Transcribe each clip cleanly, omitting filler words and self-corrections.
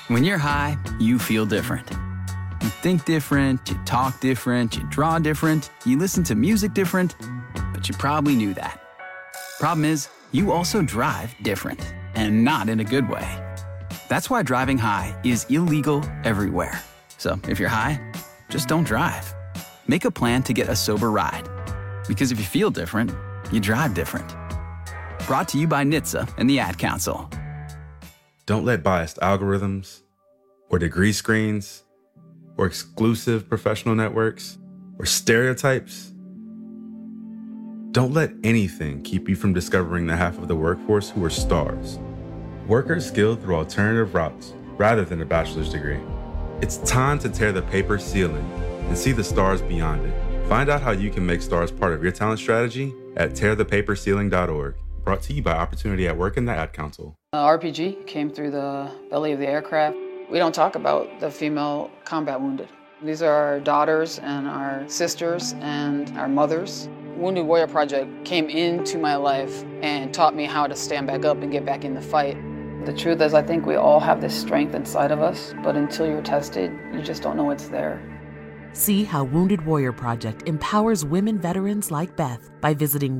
When you're high, you feel different. You think different, you talk different, you draw different, you listen to music different, but you probably knew that. Problem is, you also drive different, and not in a good way. That's why driving high is illegal everywhere. So if you're high, just don't drive. Make a plan to get a sober ride. Because if you feel different, you drive different. Brought to you by NHTSA and the Ad Council. Don't let biased algorithms, or degree screens, or exclusive professional networks, or stereotypes. Don't let anything keep you from discovering the half of the workforce who are stars. Workers skilled through alternative routes rather than a bachelor's degree. It's time to tear the paper ceiling and see the stars beyond it. Find out how you can make stars part of your talent strategy at tearthepaperceiling.org. Brought to you by Opportunity at Work and the Ad Council. RPG came through the belly of the aircraft. We don't talk about the female combat wounded. These are our daughters and our sisters and our mothers. Wounded Warrior Project came into my life and taught me how to stand back up and get back in the fight. The truth is, I think we all have this strength inside of us, but until you're tested, you just don't know it's there. See how Wounded Warrior Project empowers women veterans like Beth by visiting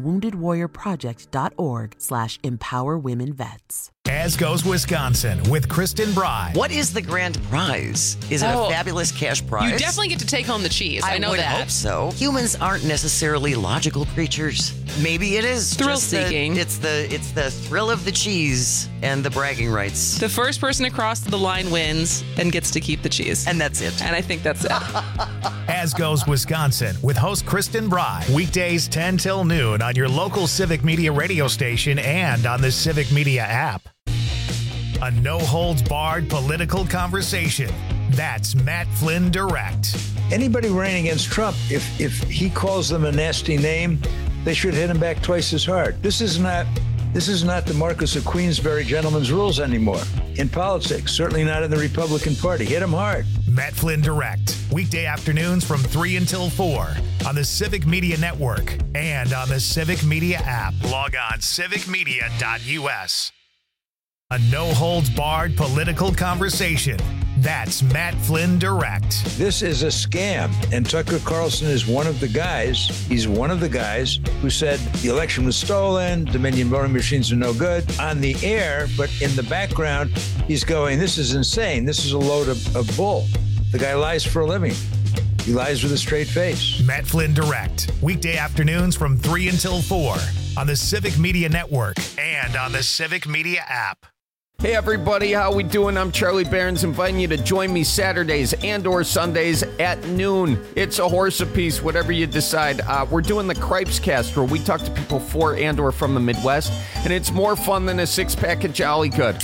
woundedwarriorproject.org/empowerwomenvets. As Goes Wisconsin with Kristen Bry. What is the grand prize? Is it a fabulous cash prize? You definitely get to take home the cheese. I know would that. Hope so. Humans aren't necessarily logical creatures. Maybe it is Thrill-seeking. It's the thrill of the cheese and the bragging rights. The first person across the line wins and gets to keep the cheese. And that's it. And I think that's it. As Goes Wisconsin with host Kristen Bry. Weekdays 10 till noon on your local Civic Media radio station and on the Civic Media app. A no-holds-barred political conversation. That's Matt Flynn Direct. Anybody running against Trump, if he calls them a nasty name, they should hit him back twice as hard. This is not the Marquess of Queensberry gentleman's rules anymore in politics, certainly not in the Republican Party. Hit him hard. Matt Flynn Direct. Weekday afternoons from 3 until 4 on the Civic Media Network and on the Civic Media app. Log on civicmedia.us. A no-holds-barred political conversation. That's Matt Flynn Direct. This is a scam, and Tucker Carlson is one of the guys. He's one of the guys who said the election was stolen, Dominion voting machines are no good on the air, but in the background, he's going, this is insane. This is a load of bull. The guy lies for a living. He lies with a straight face. Matt Flynn Direct. Weekday afternoons from 3 until 4 on the Civic Media Network and on the Civic Media app. Hey everybody, how we doing? I'm Charlie Barons, inviting you to join me Saturdays and/or Sundays at noon. It's a horse apiece, whatever you decide. We're doing the Cripes Cast, where we talk to people for and/or from the Midwest, and it's more fun than a six-pack of Jolly Good.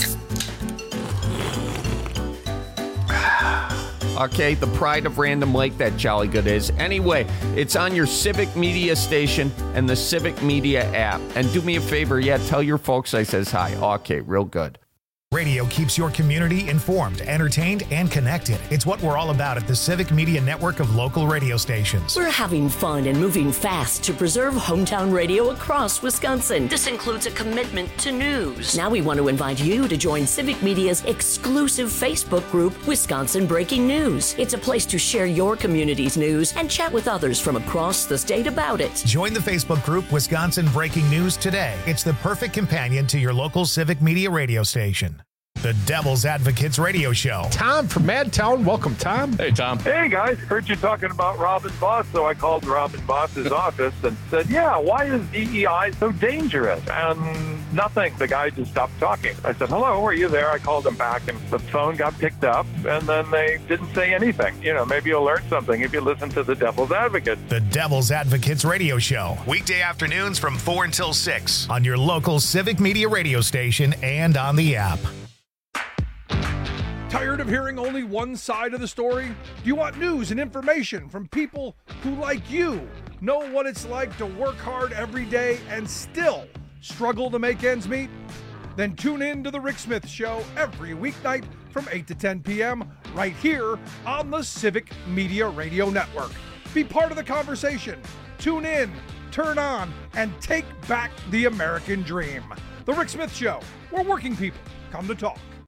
Okay, the pride of Random Lake, that Jolly Good is. Anyway, it's on your Civic Media station and the Civic Media app. And do me a favor, tell your folks I says hi. Okay, real good. Radio keeps your community informed, entertained, and connected. It's what we're all about at the Civic Media Network of local radio stations. We're having fun and moving fast to preserve hometown radio across Wisconsin. This includes a commitment to news. Now we want to invite you to join Civic Media's exclusive Facebook group, Wisconsin Breaking News. It's a place to share your community's news and chat with others from across the state about it. Join the Facebook group Wisconsin Breaking News today. It's the perfect companion to your local Civic Media radio station. The Devil's Advocates Radio Show. Tom from Madtown. Welcome, Tom. Hey, Tom. Hey, guys. Heard you talking about Robin Boss, so I called Robin Boss's office and said, why is DEI so dangerous? And nothing. The guy just stopped talking. I said, hello, are you there? I called him back, and the phone got picked up, and then they didn't say anything. Maybe you'll learn something if you listen to The Devil's Advocate. The Devil's Advocates Radio Show. Weekday afternoons from 4 until 6 on your local Civic Media radio station and on the app. Tired of hearing only one side of the story? Do you want news and information from people who, like you, know what it's like to work hard every day and still struggle to make ends meet? Then tune in to The Rick Smith Show every weeknight from 8 to 10 p.m. right here on the Civic Media Radio Network. Be part of the conversation. Tune in, turn on, and take back the American dream. The Rick Smith Show, where working people come to talk.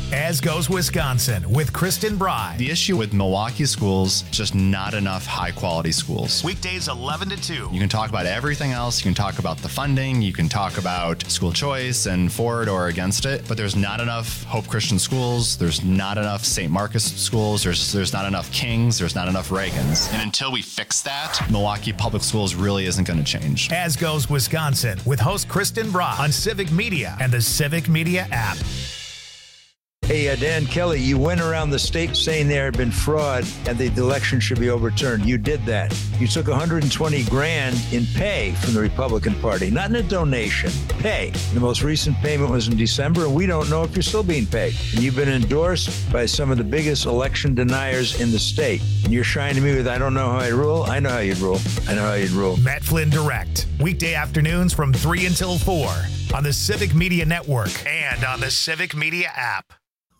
As Goes Wisconsin with Kristen Bry. The issue with Milwaukee schools, just not enough high-quality schools. Weekdays 11 to 2. You can talk about everything else. You can talk about the funding. You can talk about school choice and for it or against it. But there's not enough Hope Christian schools. There's not enough St. Marcus schools. There's not enough Kings. There's not enough Reagans. And until we fix that, Milwaukee Public Schools really isn't going to change. As Goes Wisconsin with host Kristen Bry on Civic Media and the Civic Media app. Hey, Dan Kelly, you went around the state saying there had been fraud and the election should be overturned. You did that. You took $120,000 in pay from the Republican Party, not in a donation, pay. The most recent payment was in December, and we don't know if you're still being paid. And you've been endorsed by some of the biggest election deniers in the state. And you're shining me with, I don't know how I rule. I know how you'd rule. I know how you'd rule. Matt Flynn Direct, weekday afternoons from 3 until 4 on the Civic Media Network and on the Civic Media app.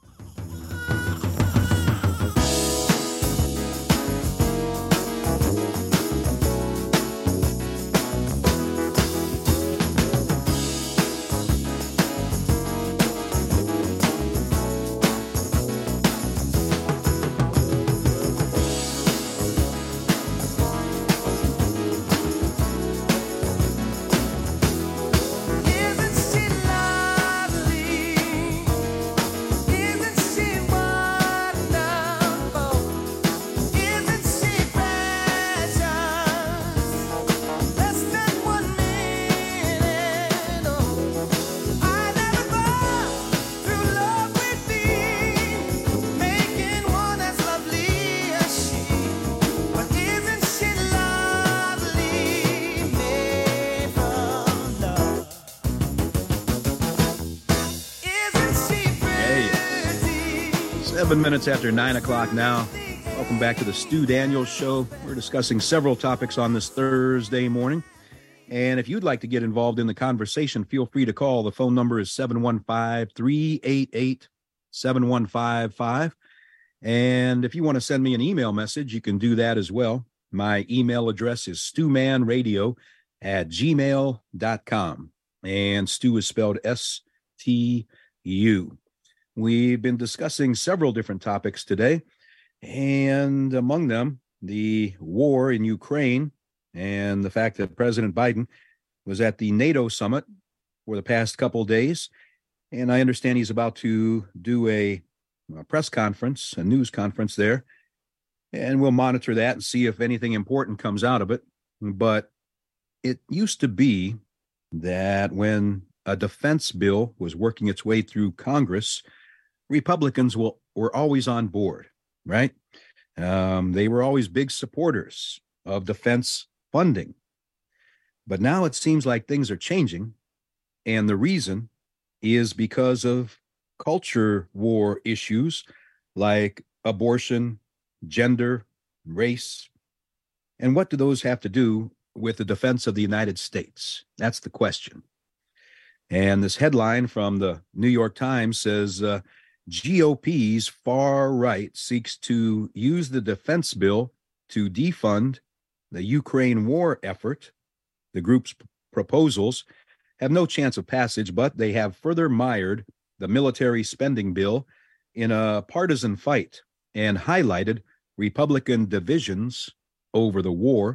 Minutes after 9 o'clock now. Welcome back to the Stu Daniels Show. We're discussing several topics on this Thursday morning. And if you'd like to get involved in the conversation, feel free to call. The phone number is 715-388-7155. And if you want to send me an email message, you can do that as well. My email address is stewmanradio@gmail.com. And Stu is spelled S-T-U. We've been discussing several different topics today, and among them, the war in Ukraine and the fact that President Biden was at the NATO summit for the past couple of days. And I understand he's about to do a press conference, a news conference there, and we'll monitor that and see if anything important comes out of it. But it used to be that when a defense bill was working its way through Congress, Republicans were always on board, right? They were always big supporters of defense funding. But now it seems like things are changing, and the reason is because of culture war issues like abortion, gender, race. And what do those have to do with the defense of the United States? That's the question. And this headline from the New York Times says, GOP's far right seeks to use the defense bill to defund the Ukraine war effort. The group's proposals have no chance of passage, but they have further mired the military spending bill in a partisan fight and highlighted Republican divisions over the war.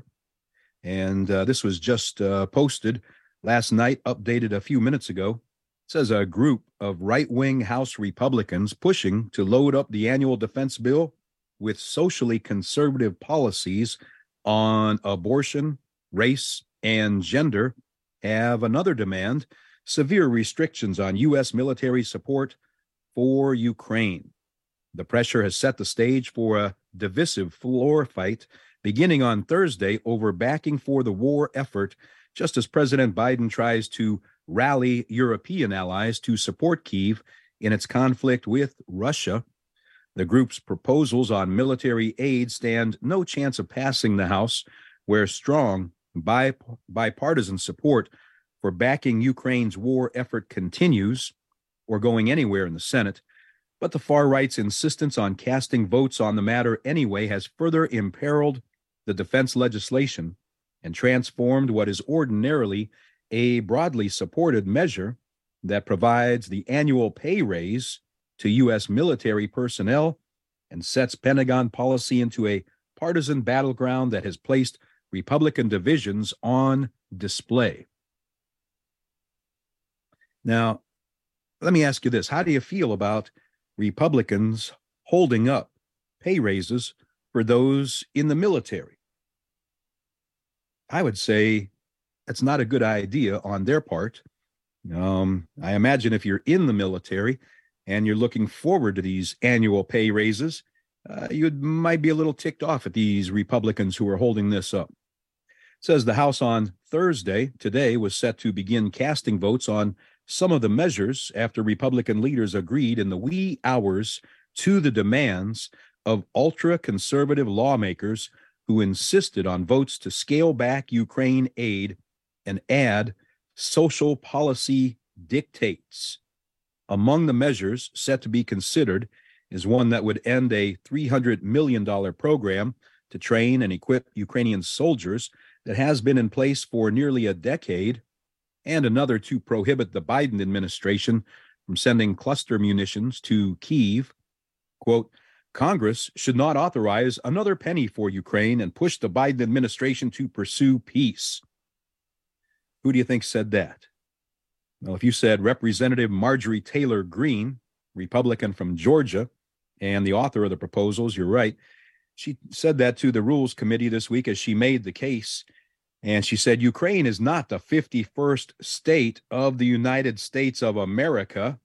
And this was just posted last night, updated a few minutes ago. It says a group of right-wing House Republicans pushing to load up the annual defense bill with socially conservative policies on abortion, race, and gender have another demand: severe restrictions on U.S. military support for Ukraine. The pressure has set the stage for a divisive floor fight beginning on Thursday over backing for the war effort, just as President Biden tries to rally European allies to support Kyiv in its conflict with Russia. The group's proposals on military aid stand no chance of passing the House, where strong bipartisan support for backing Ukraine's war effort continues, or going anywhere in the Senate. But the far right's insistence on casting votes on the matter anyway has further imperiled the defense legislation and transformed what is ordinarily a broadly supported measure that provides the annual pay raise to U.S. military personnel and sets Pentagon policy into a partisan battleground that has placed Republican divisions on display. Now, let me ask you this. How do you feel about Republicans holding up pay raises for those in the military? I would say that's not a good idea on their part. I imagine if you're in the military and you're looking forward to these annual pay raises, you might be a little ticked off at these Republicans who are holding this up. It says the House on Thursday, today, was set to begin casting votes on some of the measures after Republican leaders agreed in the wee hours to the demands of ultra-conservative lawmakers who insisted on votes to scale back Ukraine aid and add social policy dictates. Among the measures set to be considered is one that would end a $300 million program to train and equip Ukrainian soldiers that has been in place for nearly a decade, and another to prohibit the Biden administration from sending cluster munitions to Kyiv. Quote, Congress should not authorize another penny for Ukraine and push the Biden administration to pursue peace. Who do you think said that? Well, if you said Representative Marjorie Taylor Greene, Republican from Georgia, and the author of the proposals, you're right. She said that to the Rules Committee this week as she made the case. And she said, Ukraine is not the 51st state of the United States of America.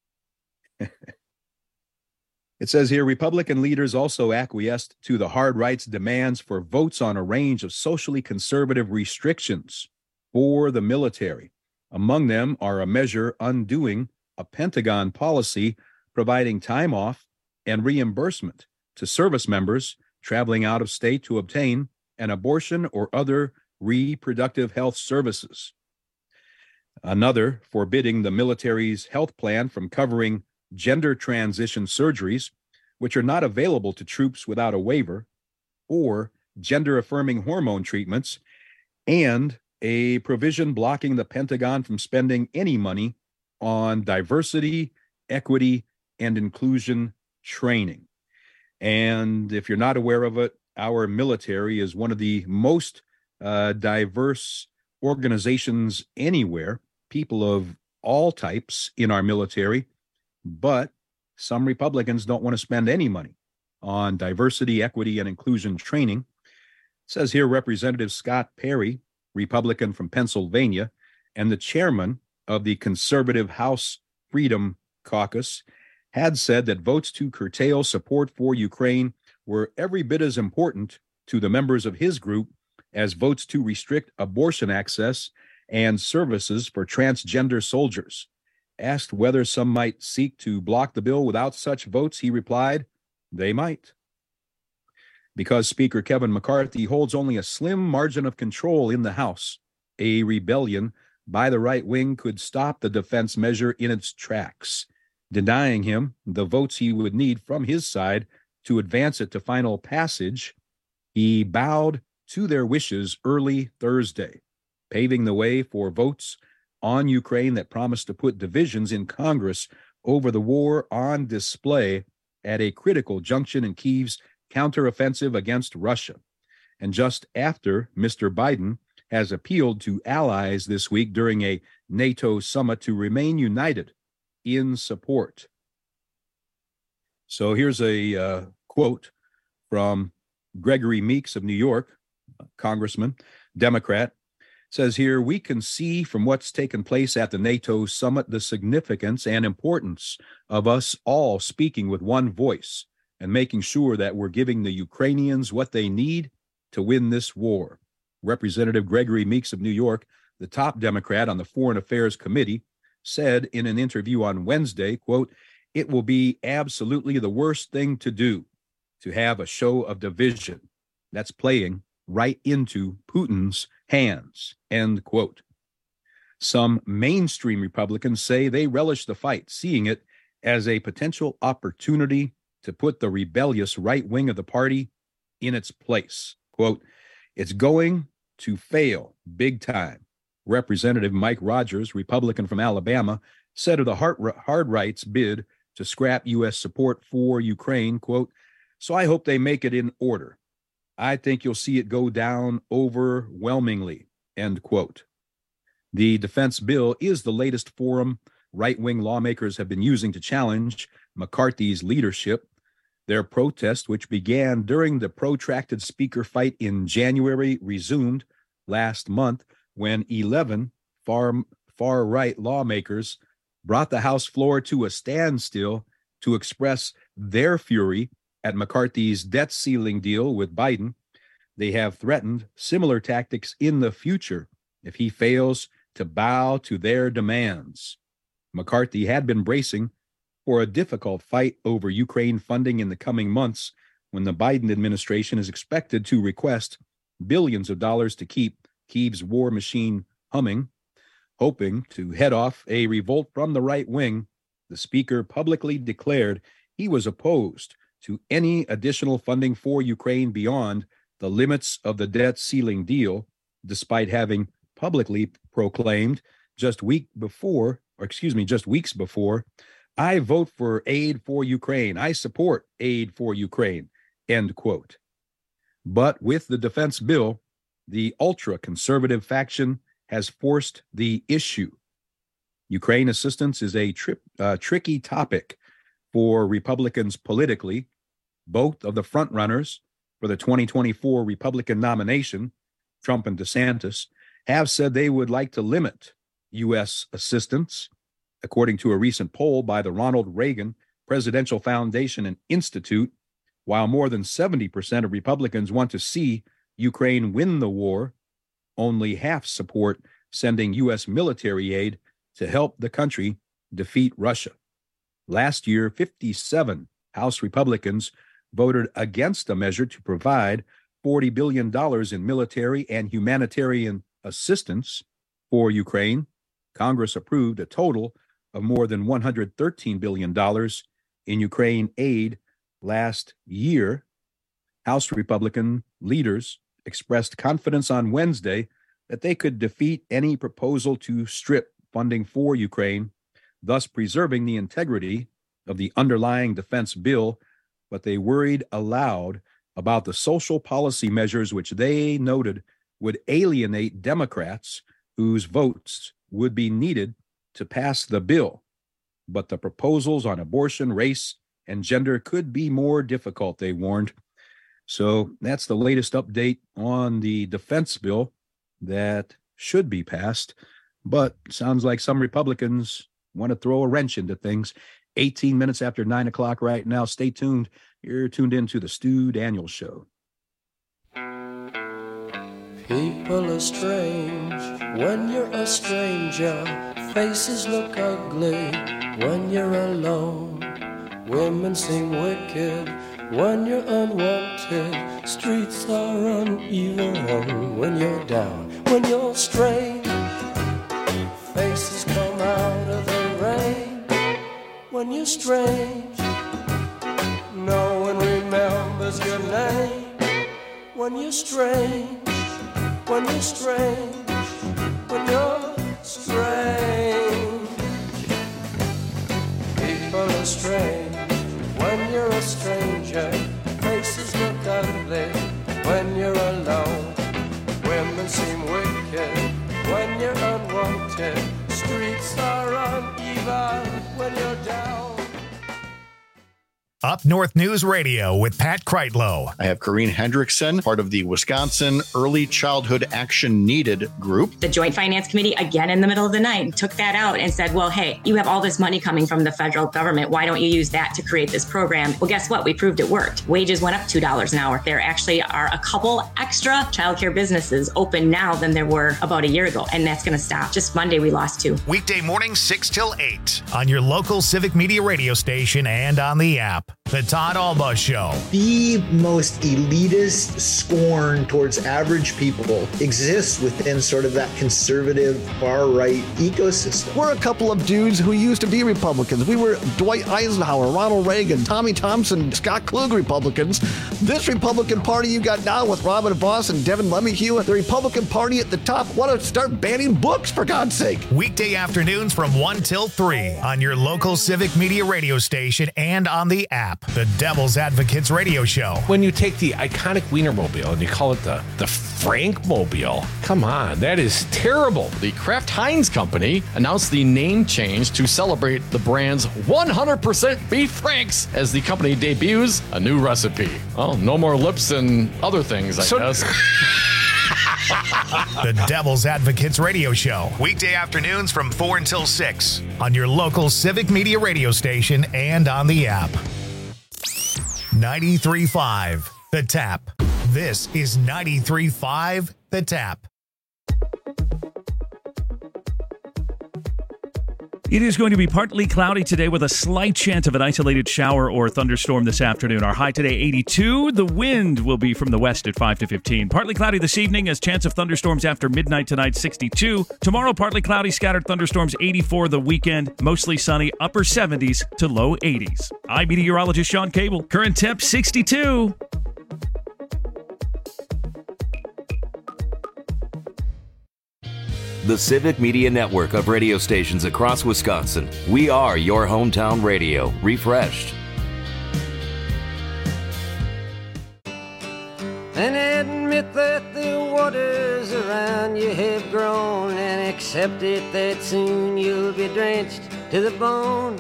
It says here, Republican leaders also acquiesced to the hard right's demands for votes on a range of socially conservative restrictions for the military. Among them are a measure undoing a Pentagon policy providing time off and reimbursement to service members traveling out of state to obtain an abortion or other reproductive health services. Another forbidding the military's health plan from covering gender transition surgeries, which are not available to troops without a waiver, or gender-affirming hormone treatments, and a provision blocking the Pentagon from spending any money on diversity, equity, and inclusion training. And if you're not aware of it, our military is one of the most diverse organizations anywhere, people of all types in our military, but some Republicans don't want to spend any money on diversity, equity, and inclusion training. It says here Representative Scott Perry, Republican from Pennsylvania, and the chairman of the conservative House Freedom Caucus, had said that votes to curtail support for Ukraine were every bit as important to the members of his group as votes to restrict abortion access and services for transgender soldiers. Asked whether some might seek to block the bill without such votes, he replied, they might. Because Speaker Kevin McCarthy holds only a slim margin of control in the House, a rebellion by the right wing could stop the defense measure in its tracks, denying him the votes he would need from his side to advance it to final passage. He bowed to their wishes early Thursday, paving the way for votes on Ukraine that promised to put divisions in Congress over the war on display at a critical junction in Kyiv's counteroffensive against Russia. And just after Mr. Biden has appealed to allies this week during a NATO summit to remain united in support. So here's a quote from Gregory Meeks of New York, Congressman, Democrat. Says here, we can see from what's taken place at the NATO summit the significance and importance of us all speaking with one voice and making sure that we're giving the Ukrainians what they need to win this war. Representative Gregory Meeks of New York, the top Democrat on the Foreign Affairs Committee, said in an interview on Wednesday, quote, it will be absolutely the worst thing to do to have a show of division that's playing right into Putin's hands, end quote. Some mainstream Republicans say they relish the fight, seeing it as a potential opportunity to put the rebellious right wing of the party in its place. Quote, it's going to fail big time. Representative Mike Rogers, Republican from Alabama, said of the hard right's bid to scrap U.S. support for Ukraine, quote, "So I hope they make it in order. I think you'll see it go down overwhelmingly," end quote. The defense bill is the latest forum right-wing lawmakers have been using to challenge McCarthy's leadership. Their protest, which began during the protracted speaker fight in January, resumed last month when 11 far-right lawmakers brought the House floor to a standstill to express their fury at McCarthy's debt ceiling deal with Biden. They have threatened similar tactics in the future if he fails to bow to their demands. McCarthy had been bracing for a difficult fight over Ukraine funding in the coming months when the Biden administration is expected to request billions of dollars to keep Kyiv's war machine humming. Hoping to head off a revolt from the right wing, the speaker publicly declared he was opposed to any additional funding for Ukraine beyond the limits of the debt ceiling deal, despite having publicly proclaimed just weeks before, "I vote for aid for Ukraine. I support aid for Ukraine," end quote. But with the defense bill, the ultra-conservative faction has forced the issue. Ukraine assistance is a tricky topic for Republicans politically. Both of the frontrunners for the 2024 Republican nomination, Trump and DeSantis, have said they would like to limit U.S. assistance. According to a recent poll by the Ronald Reagan Presidential Foundation and Institute, while more than 70% of Republicans want to see Ukraine win the war, only half support sending U.S. military aid to help the country defeat Russia. Last year, 57 House Republicans voted against a measure to provide $40 billion in military and humanitarian assistance for Ukraine. Congress approved a total of more than $113 billion in Ukraine aid last year. House Republican leaders expressed confidence on Wednesday that they could defeat any proposal to strip funding for Ukraine, thus preserving the integrity of the underlying defense bill, but they worried aloud about the social policy measures which they noted would alienate Democrats whose votes would be needed to pass the bill. But the proposals on abortion, race, and gender could be more difficult, they warned. So that's the latest update on the defense bill that should be passed. But sounds like some Republicans want to throw a wrench into things. 18 minutes after 9 o'clock right now. Stay tuned. You're tuned into the Stu Daniels Show. People are strange when you're a stranger. Faces look ugly when you're alone. Women seem wicked when you're unwanted. Streets are uneven when you're down. When you're strange, faces come out of the rain. When you're strange, no one remembers your name. When you're strange, when you're strange, when you're strange. People are strange when you're a stranger. Faces look ugly when you're alone. Women seem wicked when you're unwanted. Streets are uneven when you're down. Up North News Radio with Pat Kreitlow. I have Corrine Hendrickson, part of the Wisconsin Early Childhood Action Needed group. The Joint Finance Committee, again in the middle of the night, took that out and said, well, hey, you have all this money coming from the federal government. Why don't you use that to create this program? Well, guess what? We proved it worked. Wages went up $2 an hour. There actually are a couple extra childcare businesses open now than there were about a year ago, and that's going to stop. Just Monday, we lost 2. Weekday mornings 6 till 8 on your local Civic Media radio station and on the app. The Todd Alba Show. The most elitist scorn towards average people exists within sort of that conservative far-right ecosystem. We're a couple of dudes who used to be Republicans. We were Dwight Eisenhower, Ronald Reagan, Tommy Thompson, Scott Klug Republicans. This Republican Party you got now with Robin Vos and Devin LeMahieu, the Republican Party at the top, want to start banning books, for God's sake. Weekday afternoons from 1 till 3 on your local Civic Media radio station and on the app. The Devil's Advocates Radio Show. When you take the iconic Wienermobile and you call it the Frankmobile, come on, that is terrible. The Kraft Heinz Company announced the name change to celebrate the brand's 100% beef franks as the company debuts a new recipe. Well, no more lips and other things, I guess. The Devil's Advocates Radio Show. Weekday afternoons from 4 until 6 on your local Civic Media radio station and on the app. 93.5 The Tap. This is 93.5 The Tap. It is going to be partly cloudy today with a slight chance of an isolated shower or thunderstorm this afternoon. Our high today, 82. The wind will be from the west at 5 to 15. Partly cloudy this evening as chance of thunderstorms after midnight tonight, 62. Tomorrow, partly cloudy, scattered thunderstorms, 84. The weekend, mostly sunny, upper 70s to low 80s. I'm meteorologist Sean Cable. Current temp, 62. The Civic Media Network of radio stations across Wisconsin. We are your hometown radio, refreshed. And admit that the waters around you have grown, and accept it that soon you'll be drenched to the bone.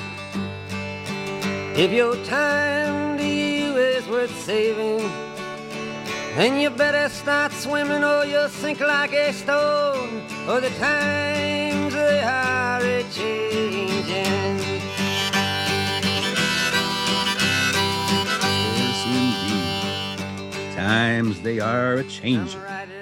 If your time to you is worth saving, then you better start swimming or you'll sink like a stone, or the times they are a-changing. Yes, indeed. Times they are a-changing.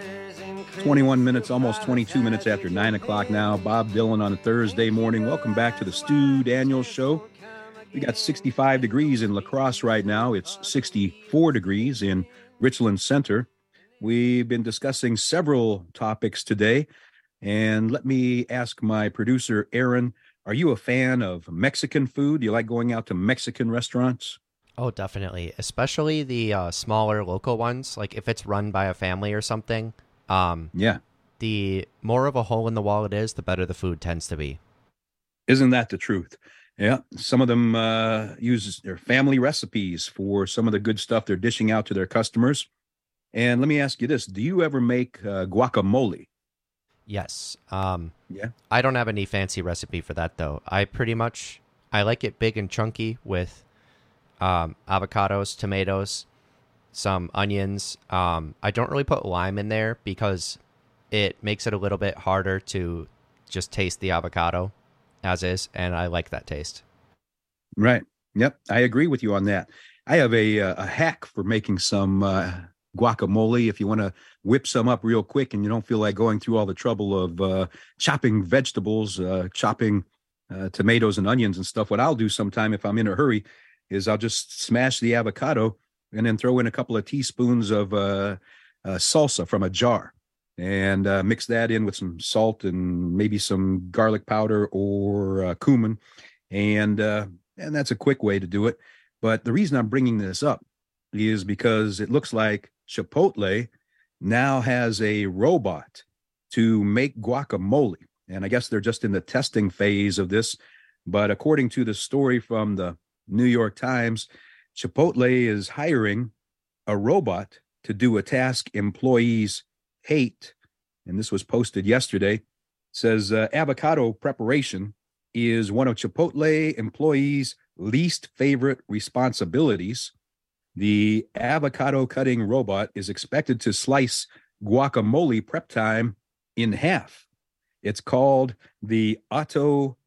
21 minutes, almost 22 minutes after 9 o'clock now. Bob Dylan on a Thursday morning. Welcome back to the Stu Daniels Show. We got 65 degrees in La Crosse right now. It's 64 degrees in Richland Center. We've been discussing several topics today, and let me ask my producer, Aaron, are you a fan of Mexican food? Do you like going out to Mexican restaurants? Oh, definitely, especially the smaller local ones, like if it's run by a family or something. Yeah. The more of a hole in the wall it is, the better the food tends to be. Isn't that the truth? Yeah, some of them use their family recipes for some of the good stuff they're dishing out to their customers. And let me ask you this. Do you ever make guacamole? Yes. Yeah. I don't have any fancy recipe for that, though. I like it big and chunky with avocados, tomatoes, some onions. I don't really put lime in there because it makes it a little bit harder to just taste the avocado as is, and I like that taste. Right. Yep. I agree with you on that. I have a hack for making some guacamole. If you want to whip some up real quick and you don't feel like going through all the trouble of chopping vegetables, chopping tomatoes and onions and stuff, what I'll do sometime if I'm in a hurry is I'll just smash the avocado and then throw in a couple of teaspoons of salsa from a jar. And mix that in with some salt and maybe some garlic powder or cumin. And that's a quick way to do it. But the reason I'm bringing this up is because it looks like Chipotle now has a robot to make guacamole. And I guess they're just in the testing phase of this. But according to the story from the New York Times, Chipotle is hiring a robot to do a task employees hate, and this was posted yesterday. It says avocado preparation is one of Chipotle employees' least favorite responsibilities. The avocado cutting robot is expected to slice guacamole prep time in half. It's called the Autocado.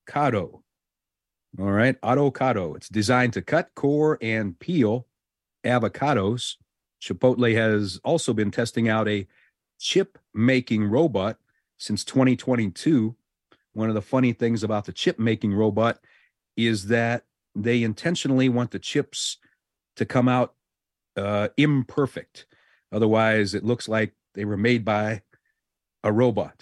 All right, Autocado. It's designed to cut, core, and peel avocados. Chipotle has also been testing out a chip-making robot since 2022. One of the funny things about the chip-making robot is that they intentionally want the chips to come out imperfect. Otherwise, it looks like they were made by a robot.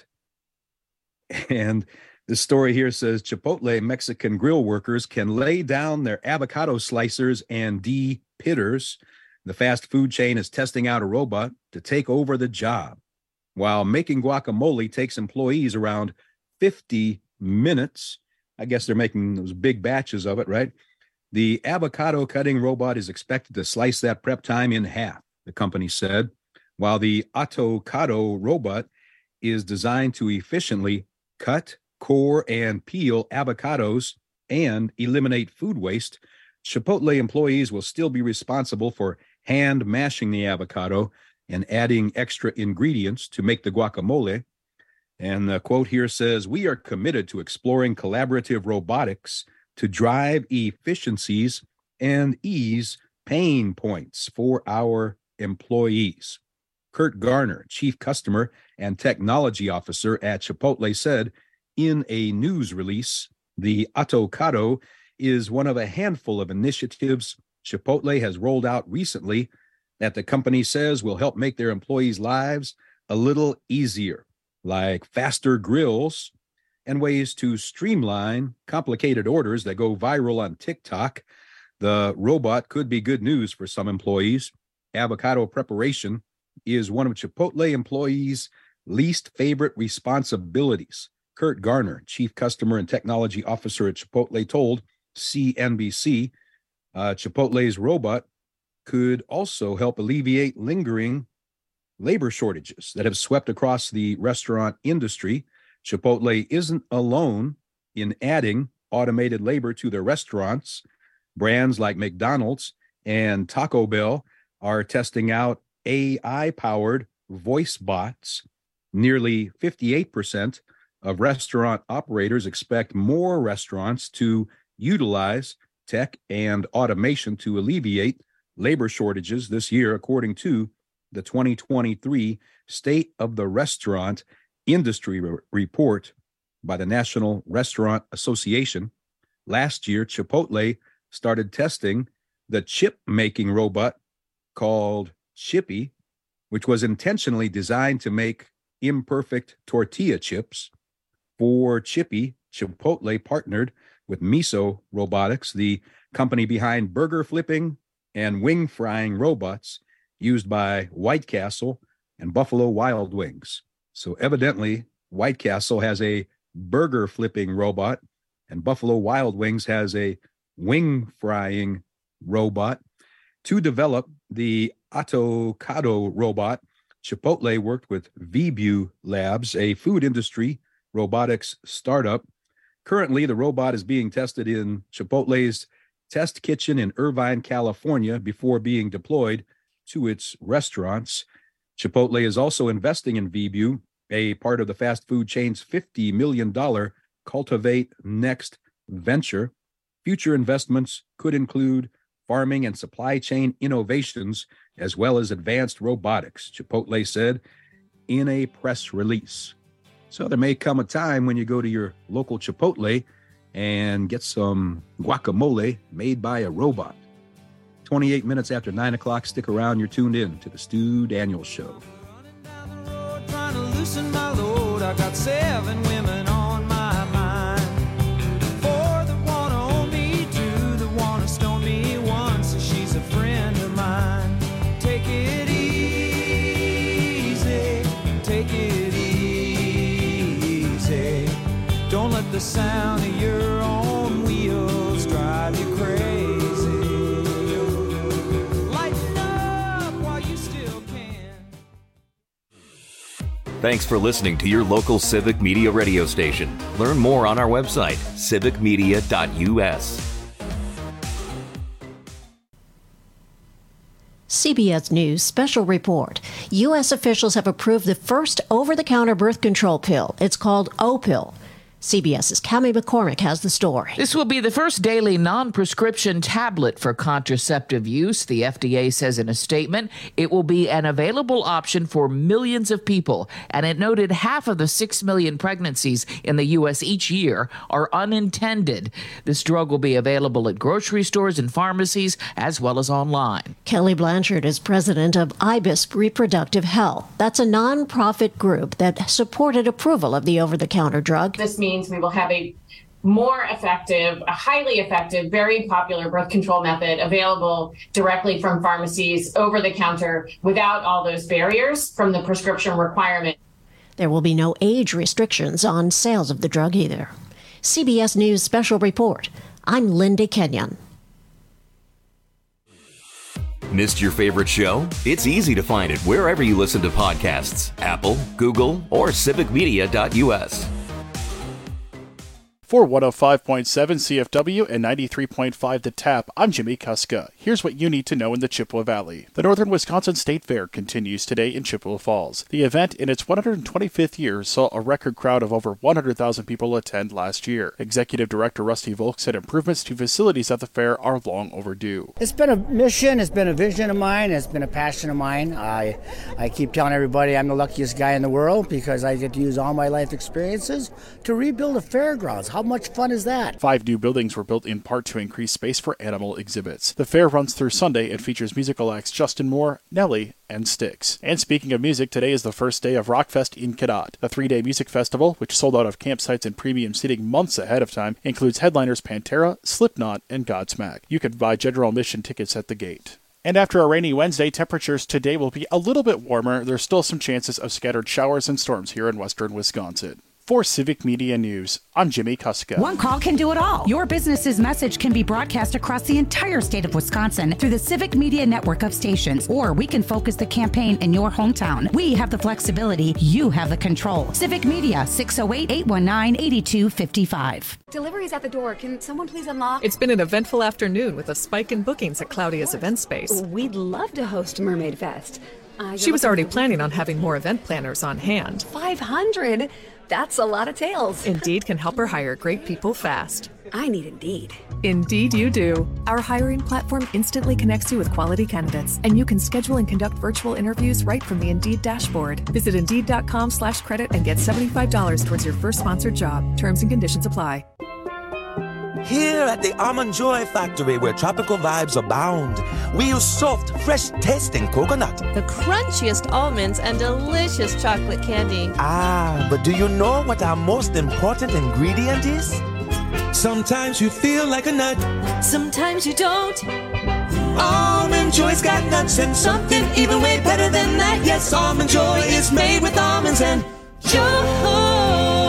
And the story here says Chipotle Mexican grill workers can lay down their avocado slicers and de-pitters. The fast food chain is testing out a robot to take over the job. While making guacamole takes employees around 50 minutes, I guess they're making those big batches of it, right? The avocado cutting robot is expected to slice that prep time in half, the company said, while the Atocado robot is designed to efficiently cut, core, and peel avocados and eliminate food waste. Chipotle employees will still be responsible for hand mashing the avocado and adding extra ingredients to make the guacamole. And the quote here says, "We are committed to exploring collaborative robotics to drive efficiencies and ease pain points for our employees." Kurt Garner, Chief Customer and Technology Officer at Chipotle, said in a news release, the Atocado is one of a handful of initiatives Chipotle has rolled out recently that the company says will help make their employees' lives a little easier, like faster grills and ways to streamline complicated orders that go viral on TikTok. The robot could be good news for some employees. Avocado preparation is one of Chipotle employees' least favorite responsibilities. Kurt Garner, Chief Customer and Technology Officer at Chipotle, told CNBC Chipotle's robot could also help alleviate lingering labor shortages that have swept across the restaurant industry. Chipotle isn't alone in adding automated labor to their restaurants. Brands like McDonald's and Taco Bell are testing out AI-powered voice bots. Nearly 58% of restaurant operators expect more restaurants to utilize tech and automation to alleviate labor shortages this year, according to the 2023 State of the Restaurant Industry report by the National Restaurant Association. Last year, Chipotle started testing the chip-making robot called Chippy, which was intentionally designed to make imperfect tortilla chips. For Chippy, Chipotle partnered with Miso Robotics, the company behind burger flipping and wing frying robots used by White Castle and Buffalo Wild Wings. So evidently, White Castle has a burger flipping robot and Buffalo Wild Wings has a wing frying robot. To develop the Atocado robot, Chipotle worked with VBU Labs, a food industry robotics startup. Currently, the robot is being tested in Chipotle's test kitchen in Irvine, California, before being deployed to its restaurants. Chipotle is also investing in VBU, a part of the fast food chain's $50 million Cultivate Next venture. Future investments could include farming and supply chain innovations, as well as advanced robotics, Chipotle said in a press release. So there may come a time when you go to your local Chipotle and get some guacamole made by a robot. 28 minutes after 9 o'clock, stick around. You're tuned in to the Stu Daniels Show. Trying to loosen my load, I got 7 women on my mind. 4 that want to own me, 2 that want to stone me, 1 says she's a friend of mine. Take it easy, take it easy. Don't let the sound of your own wheels drive you crazy. Lighten up while you still can. Thanks for listening to your local Civic Media radio station. Learn more on our website, civicmedia.us. CBS News Special Report. U.S. officials have approved the first over-the-counter birth control pill. It's called Opill. CBS's Cammie McCormick has the story. This will be the first daily non-prescription tablet for contraceptive use. The FDA says in a statement it will be an available option for millions of people, and it noted half of the 6 million pregnancies in the U.S. each year are unintended. This drug will be available at grocery stores and pharmacies as well as online. Kelly Blanchard is president of IBIS Reproductive Health. That's a nonprofit group that supported approval of the over-the-counter drug. This means we will have a more effective, a highly effective, very popular birth control method available directly from pharmacies over the counter without all those barriers from the prescription requirement. There will be no age restrictions on sales of the drug either. CBS News Special Report. I'm Linda Kenyon. Missed your favorite show? It's easy to find it wherever you listen to podcasts. Apple, Google, or civicmedia.us. For 105.7 CFW and 93.5 The Tap, I'm Jimmy Kuska. Here's what you need to know in the Chippewa Valley. The Northern Wisconsin State Fair continues today in Chippewa Falls. The event, in its 125th year, saw a record crowd of over 100,000 people attend last year. Executive Director Rusty Volk said improvements to facilities at the fair are long overdue. It's been a mission, it's been a vision of mine, it's been a passion of mine. I keep telling everybody I'm the luckiest guy in the world because I get to use all my life experiences to rebuild a fairgrounds. How much fun is that? 5 new buildings were built in part to increase space for animal exhibits. The fair runs through Sunday and features musical acts Justin Moore, Nelly, and Styx. And speaking of music, today is the first day of Rockfest in Cadott. The 3-day music festival, which sold out of campsites and premium seating months ahead of time, includes headliners Pantera, Slipknot, and Godsmack. You can buy general admission tickets at the gate. And after a rainy Wednesday, temperatures today will be a little bit warmer. There's still some chances of scattered showers and storms here in western Wisconsin. For Civic Media News, I'm Jimmy Kuska. One call can do it all. Your business's message can be broadcast across the entire state of Wisconsin through the Civic Media network of stations, or we can focus the campaign in your hometown. We have the flexibility. You have the control. Civic Media, 608-819-8255. Delivery's at the door. Can someone please unlock? It's been an eventful afternoon with a spike in bookings at Claudia's event space. We'd love to host Mermaid Fest. She was already planning on having more event planners on hand. 500? That's a lot of tails. Indeed can help her hire great people fast. I need Indeed. Indeed you do. Our hiring platform instantly connects you with quality candidates, and you can schedule and conduct virtual interviews right from the Indeed dashboard. Visit Indeed.com/credit and get $75 towards your first sponsored job. Terms and conditions apply. Here at the Almond Joy Factory, where tropical vibes abound, we use soft, fresh-tasting coconut. The crunchiest almonds and delicious chocolate candy. Ah, but do you know what our most important ingredient is? Sometimes you feel like a nut. Sometimes you don't. Almond Joy's got nuts and something even way better than that. Yes, Almond Joy is made with almonds and joy.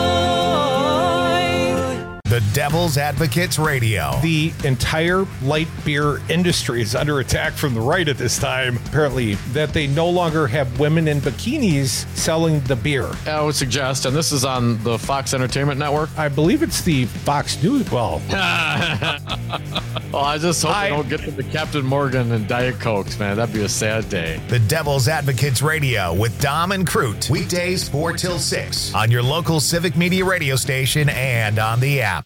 The Devil's Advocates Radio. The entire light beer industry is under attack from the right at this time. Apparently, that they no longer have women in bikinis selling the beer. I would suggest, and this is on the Fox Entertainment Network. I believe it's the Fox News. Well, I just hope they don't get to the Captain Morgan and Diet Cokes, man. That'd be a sad day. The Devil's Advocates Radio with Dom and Crute. Weekdays 4 till 6 on your local Civic Media radio station and on the app.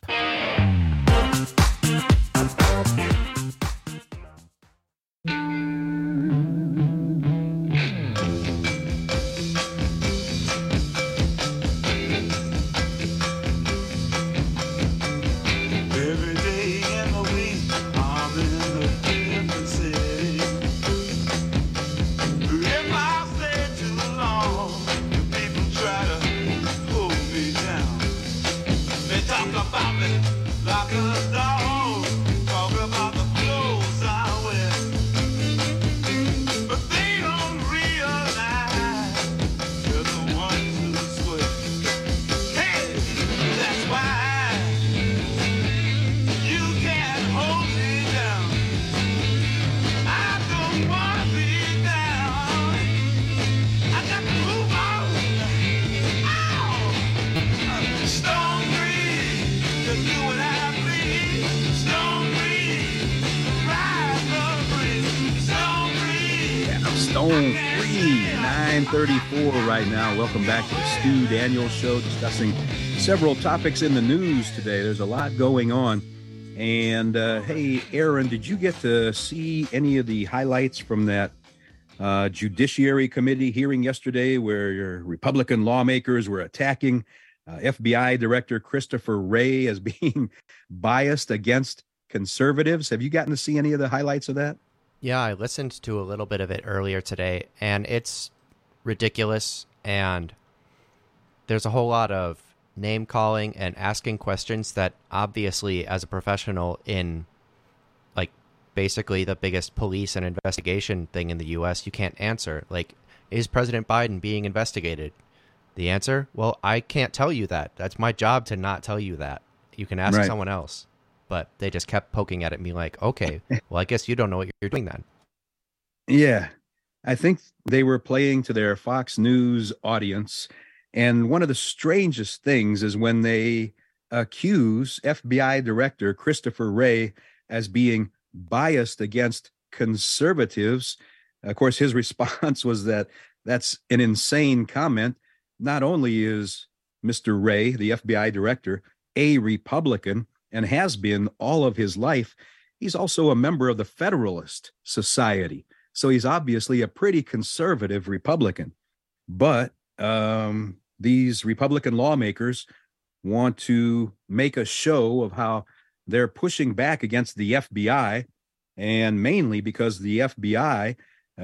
9:34 right now. Welcome back to the Stu Daniels Show, discussing several topics in the news today. There's a lot going on. And hey, Aaron, did you get to see any of the highlights from that Judiciary Committee hearing yesterday where your Republican lawmakers were attacking FBI Director Christopher Wray as being biased against conservatives? Have you gotten to see any of the highlights of that? Yeah, I listened to a little bit of it earlier today, and it's ridiculous, and there's a whole lot of name calling and asking questions that obviously, as a professional in like basically the biggest police and investigation thing in the U.S., you can't answer. Like, is President Biden being investigated? The answer? Well, I can't tell you that. That's my job to not tell you that. You can ask someone else. But they just kept poking at it, me like, okay, well, I guess you don't know what you're doing then. Yeah, I think they were playing to their Fox News audience. And one of the strangest things is when they accuse FBI Director Christopher Wray as being biased against conservatives. Of course, his response was that that's an insane comment. Not only is Mr. Wray, the FBI Director, a Republican, and has been all of his life, he's also a member of the Federalist Society. So he's obviously a pretty conservative Republican. But these Republican lawmakers want to make a show of how they're pushing back against the FBI, and mainly because the FBI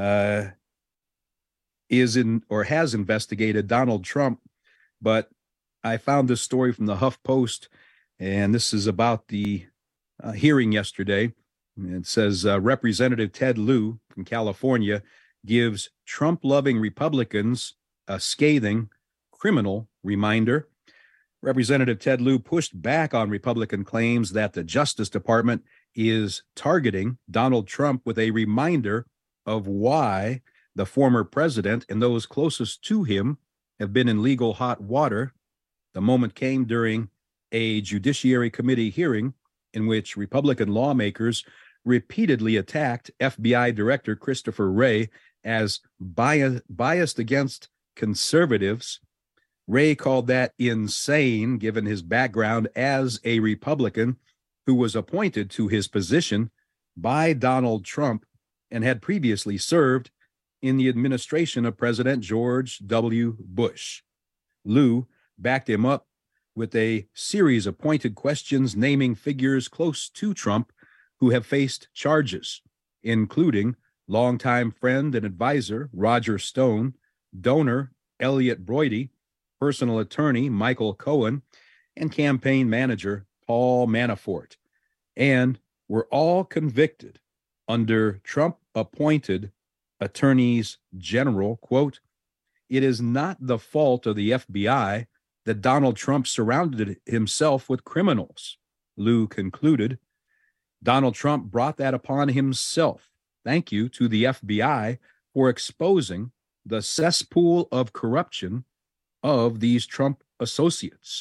is in or has investigated Donald Trump. But I found this story from the HuffPost, and this is about the hearing yesterday. It says Representative Ted Lieu from California gives Trump-loving Republicans a scathing criminal reminder. Representative Ted Lieu pushed back on Republican claims that the Justice Department is targeting Donald Trump with a reminder of why the former president and those closest to him have been in legal hot water. The moment came during a Judiciary Committee hearing in which Republican lawmakers repeatedly attacked FBI Director Christopher Wray as biased against conservatives. Wray called that insane, given his background as a Republican who was appointed to his position by Donald Trump and had previously served in the administration of President George W. Bush. Lieu backed him up with a series of pointed questions naming figures close to Trump who have faced charges, including longtime friend and advisor Roger Stone, donor Elliot Broidy, personal attorney Michael Cohen, and campaign manager Paul Manafort, and were all convicted under Trump-appointed attorneys general. Quote, "It is not the fault of the FBI that Donald Trump surrounded himself with criminals," Lieu concluded. "Donald Trump brought that upon himself. Thank you to the FBI for exposing the cesspool of corruption of these Trump associates."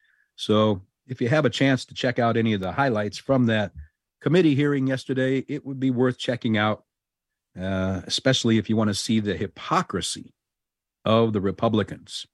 So if you have a chance to check out any of the highlights from that committee hearing yesterday, it would be worth checking out, especially if you want to see the hypocrisy of the Republicans.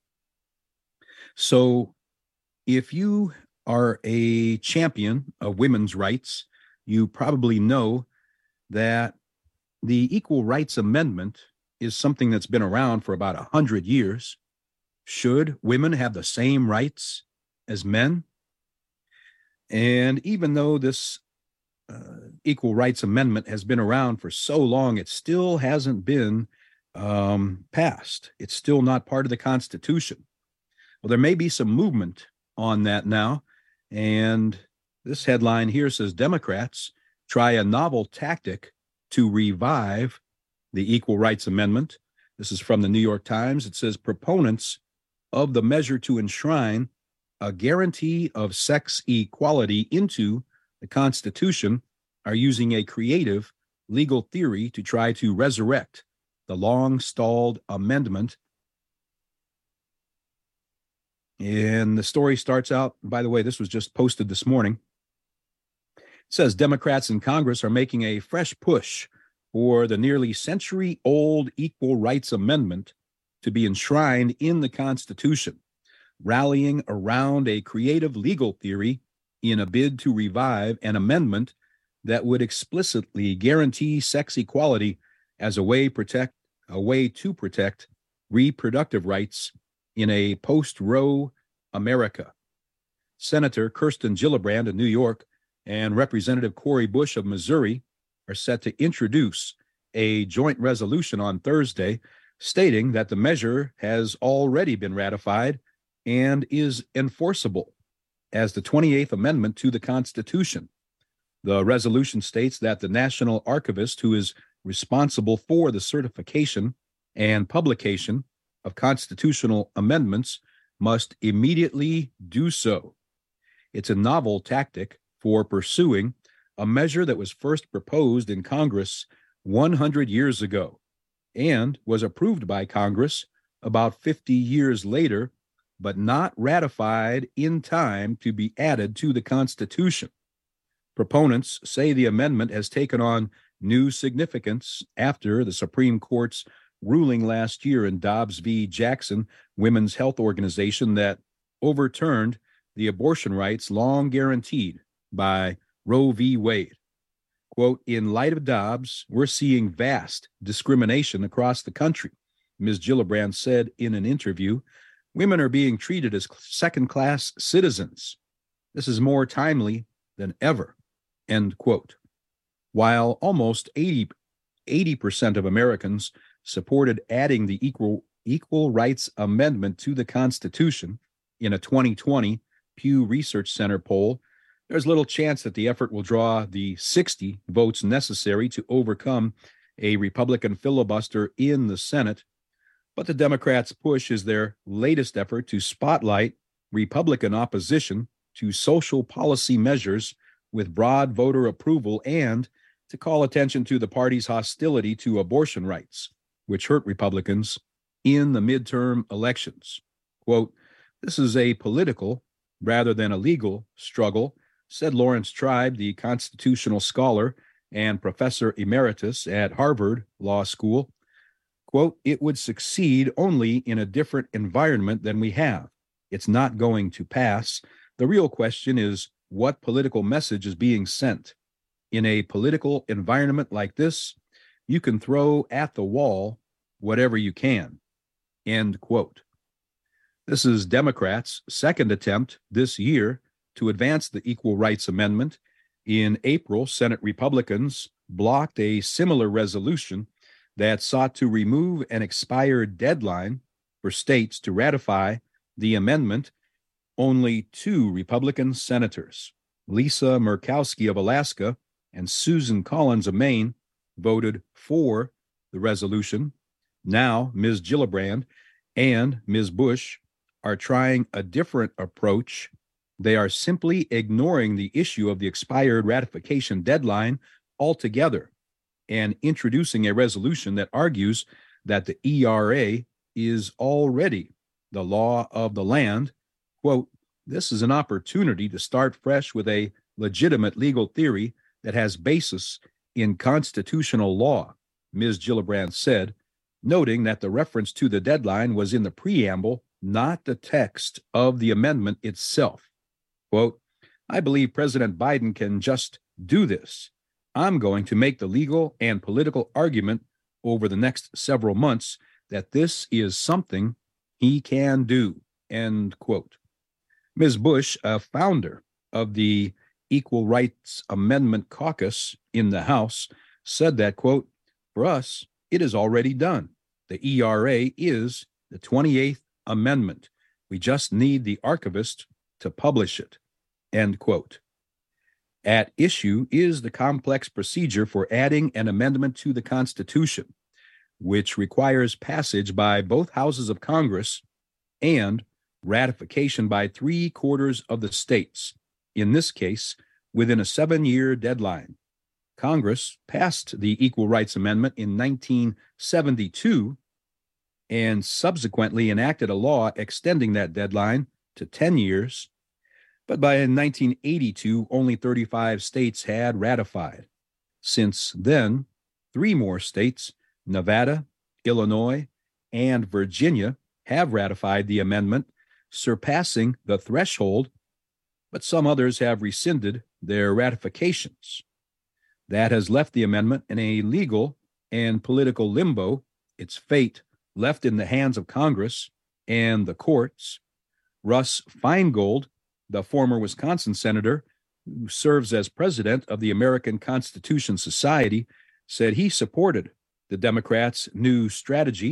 So if you are a champion of women's rights, you probably know that the Equal Rights Amendment is something that's been around for about 100 years. Should women have the same rights as men? And even though this Equal Rights Amendment has been around for so long, it still hasn't been passed. It's still not part of the Constitution. Well, there may be some movement on that now. And this headline here says Democrats try a novel tactic to revive the Equal Rights Amendment. This is from the New York Times. It says proponents of the measure to enshrine a guarantee of sex equality into the Constitution are using a creative legal theory to try to resurrect the long-stalled amendment. And the story starts out, by the way, this was just posted this morning. It says Democrats in Congress are making a fresh push for the nearly century-old Equal Rights Amendment to be enshrined in the Constitution, rallying around a creative legal theory in a bid to revive an amendment that would explicitly guarantee sex equality as a way to protect reproductive rights in a post-Roe America. Senator Kirsten Gillibrand of New York and Representative Cori Bush of Missouri are set to introduce a joint resolution on Thursday stating that the measure has already been ratified and is enforceable as the 28th Amendment to the Constitution. The resolution states that the National Archivist, who is responsible for the certification and publication of constitutional amendments, must immediately do so. It's a novel tactic for pursuing a measure that was first proposed in Congress 100 years ago and was approved by Congress about 50 years later, but not ratified in time to be added to the Constitution. Proponents say the amendment has taken on new significance after the Supreme Court's ruling last year in Dobbs v. Jackson Women's Health Organization that overturned the abortion rights long guaranteed by Roe v. Wade. Quote, in light of Dobbs, we're seeing vast discrimination across the country, Ms. Gillibrand said in an interview. Women are being treated as second-class citizens. This is more timely than ever, end quote. While almost 80% of Americans supported adding the Equal Rights Amendment to the Constitution in a 2020 Pew Research Center poll, there's little chance that the effort will draw the 60 votes necessary to overcome a Republican filibuster in the Senate. But the Democrats' push is their latest effort to spotlight Republican opposition to social policy measures with broad voter approval and to call attention to the party's hostility to abortion rights, which hurt Republicans in the midterm elections. Quote, this is a political rather than a legal struggle, said Lawrence Tribe, the constitutional scholar and professor emeritus at Harvard Law School. Quote, it would succeed only in a different environment than we have. It's not going to pass. The real question is what political message is being sent. In a political environment like this, you can throw at the wall whatever you can, end quote. This is Democrats' second attempt this year to advance the Equal Rights Amendment. In April, Senate Republicans blocked a similar resolution that sought to remove an expired deadline for states to ratify the amendment. Only 2 Republican senators, Lisa Murkowski of Alaska and Susan Collins of Maine, voted for the resolution. Now, Ms. Gillibrand and Ms. Bush are trying a different approach. They are simply ignoring the issue of the expired ratification deadline altogether and introducing a resolution that argues that the ERA is already the law of the land. Quote, this is an opportunity to start fresh with a legitimate legal theory that has basis in constitutional law, Ms. Gillibrand said, noting that the reference to the deadline was in the preamble, not the text of the amendment itself. Quote, I believe President Biden can just do this. I'm going to make the legal and political argument over the next several months that this is something he can do, end quote. Ms. Bush, a founder of the Equal Rights Amendment Caucus in the House, said that, quote, for us, it is already done. The ERA is the 28th Amendment. We just need the archivist to publish it, end quote. At issue is the complex procedure for adding an amendment to the Constitution, which requires passage by both houses of Congress and ratification by 3/4 of the states, in this case, within a 7-year deadline. Congress passed the Equal Rights Amendment in 1972 and subsequently enacted a law extending that deadline to 10 years. But by 1982, only 35 states had ratified. Since then, 3 more states, Nevada, Illinois, and Virginia have ratified the amendment, surpassing the threshold, but some others have rescinded their ratifications. That has left the amendment in a legal and political limbo, its fate left in the hands of Congress and the courts. Russ Feingold, the former Wisconsin senator who serves as president of the American Constitution Society, said he supported the Democrats' new strategy.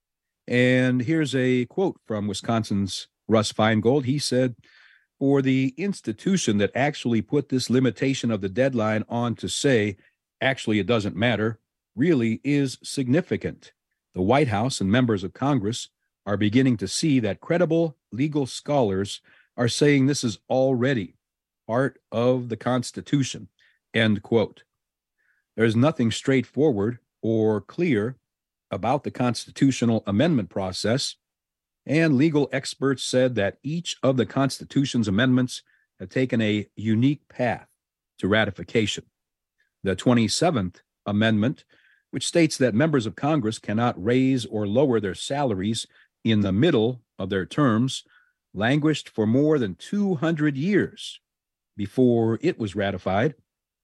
And here's a quote from Wisconsin's Russ Feingold. He said, "For the institution that actually put this limitation of the deadline on to say, actually it doesn't matter, really is significant. The White House and members of Congress are beginning to see that credible legal scholars are saying this is already part of the Constitution," end quote. There's nothing straightforward or clear about the constitutional amendment process, and legal experts said that each of the Constitution's amendments have taken a unique path to ratification. The 27th Amendment, which states that members of Congress cannot raise or lower their salaries in the middle of their terms, languished for more than 200 years before it was ratified.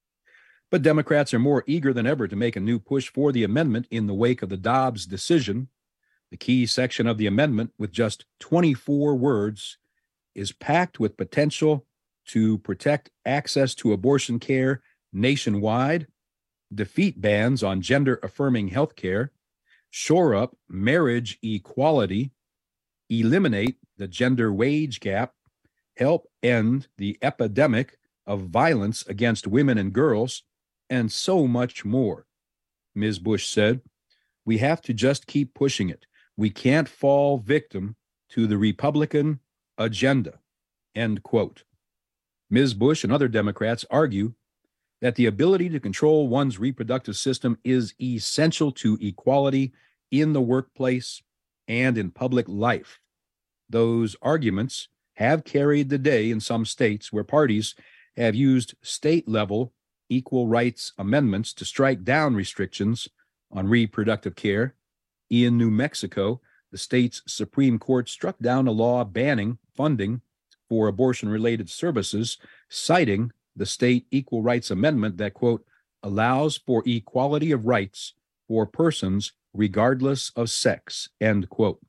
But Democrats are more eager than ever to make a new push for the amendment in the wake of the Dobbs decision. The key section of the amendment, with just 24 words, is packed with potential to protect access to abortion care nationwide, defeat bans on gender-affirming health care, shore up marriage equality, eliminate the gender wage gap, help end the epidemic of violence against women and girls, and so much more. Ms. Bush said, "We have to just keep pushing it. We can't fall victim to the Republican agenda," end quote. Ms. Bush and other Democrats argue that the ability to control one's reproductive system is essential to equality in the workplace and in public life. Those arguments have carried the day in some states where parties have used state-level equal rights amendments to strike down restrictions on reproductive care. In New Mexico, the state's Supreme Court struck down a law banning funding for abortion-related services, citing the state equal rights amendment that, quote, allows for equality of rights for persons regardless of sex, end quote.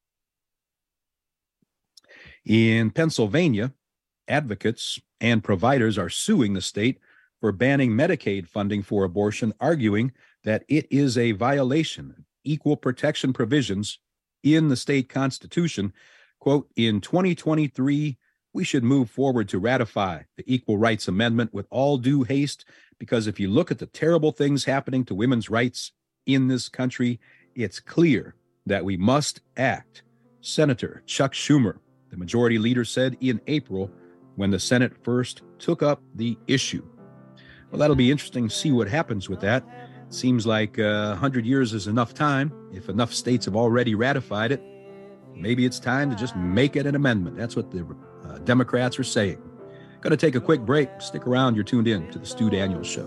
In Pennsylvania, advocates and providers are suing the state for banning Medicaid funding for abortion, arguing that it is a violation of equal protection provisions in the state constitution. Quote, in 2023, we should move forward to ratify the Equal Rights Amendment with all due haste, because if you look at the terrible things happening to women's rights in this country, it's clear that we must act. Senator Chuck Schumer, the majority leader, said in April when the Senate first took up the issue. Well, that'll be interesting to see what happens with that. It seems like 100 years is enough time. If enough states have already ratified it, maybe it's time to just make it an amendment. That's what the Democrats are saying. Going to take a quick break. Stick around. You're tuned in to the Stu Daniels Show.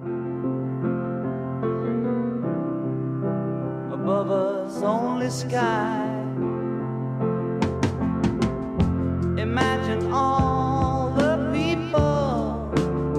Above us only sky. Imagine all the people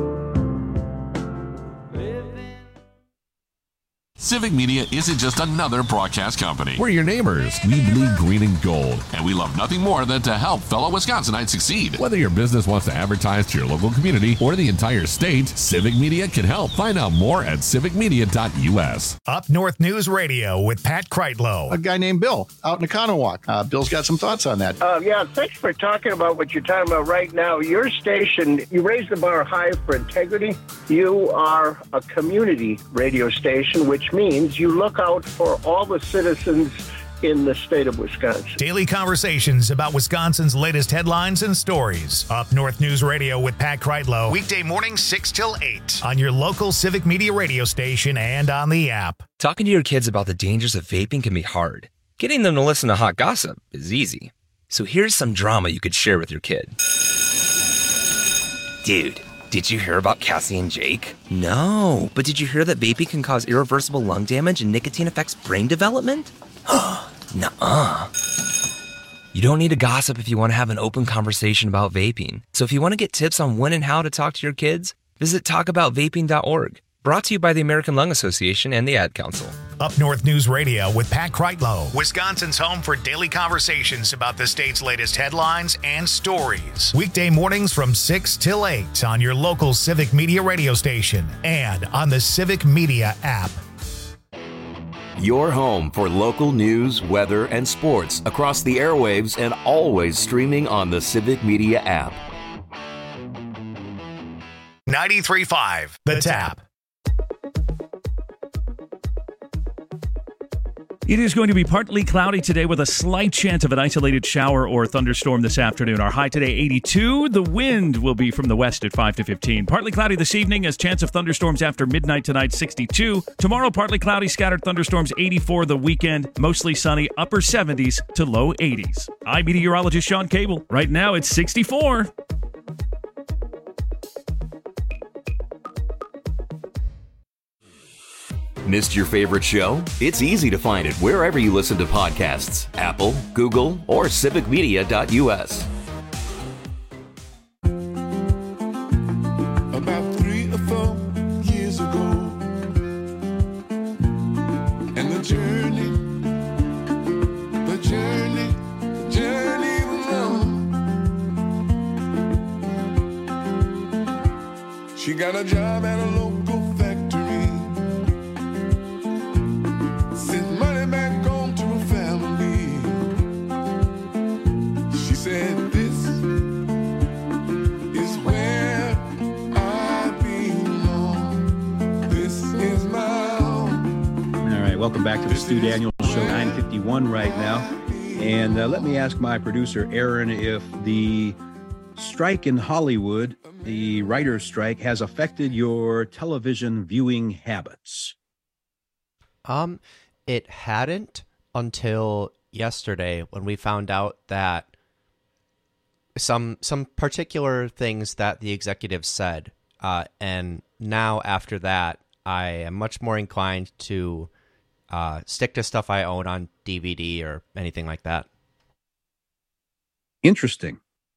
living. Civic Media isn't just another broadcast company. We're your neighbors. We bleed green and gold. And we love nothing more than to help fellow Wisconsinites succeed. Whether your business wants to advertise to your local community or the entire state, Civic Media can help. Find out more at civicmedia.us. Up North News Radio with Pat Kreitlow. A guy named Bill out in Economowoc. Bill's got some thoughts on that. Yeah, thanks for talking about what you're talking about right now. Your station, you raise the bar high for integrity. You are a community radio station, which means you look out for all the citizens in the state of Wisconsin. Daily conversations about Wisconsin's latest headlines and stories. Up North News Radio with Pat Kreitlow. Weekday mornings 6 till 8 on your local Civic Media radio station and on the app. Talking to your kids about the dangers of vaping can be hard. Getting them to listen to hot gossip is easy. So here's some drama you could share with your kid. Dude, did you hear about Cassie and Jake? No, but did you hear that vaping can cause irreversible lung damage and nicotine affects brain development? Nuh-uh. You don't need to gossip if you want to have an open conversation about vaping. So if you want to get tips on when and how to talk to your kids, visit talkaboutvaping.org. Brought to you by the American Lung Association and the Ad Council. Up North News Radio with Pat Kreitlow, Wisconsin's home for daily conversations about the state's latest headlines and stories. Weekday mornings from 6 till 8 on your local Civic Media radio station and on the Civic Media app. Your home for local news, weather, and sports across the airwaves and always streaming on the Civic Media app. 93.5 The Tap. It is going to be partly cloudy today with a slight chance of an isolated shower or thunderstorm this afternoon. Our high today, 82. The wind will be from the west at 5 to 15. Partly cloudy this evening as chance of thunderstorms after midnight tonight, 62. Tomorrow, partly cloudy, scattered thunderstorms, 84. The weekend, mostly sunny, upper 70s to low 80s. I'm meteorologist Sean Cable. Right now, it's 64. Missed your favorite show? It's easy to find it wherever you listen to podcasts. Apple, Google, or civicmedia.us. About 3 or 4 years ago, and the journey was long. She got a job at a local factory. Sent money back home to her family. She said, "This is where I belong. This is my home." All right, welcome back to the Stu Daniels Show, 9:51 right now. And let me ask my producer, Aaron, if the strike in Hollywood, the writer's strike, has affected your television viewing habits. It hadn't until yesterday when we found out that some particular things that the executives said, and now after that, I am much more inclined to stick to stuff I own on DVD or anything like that. Interesting.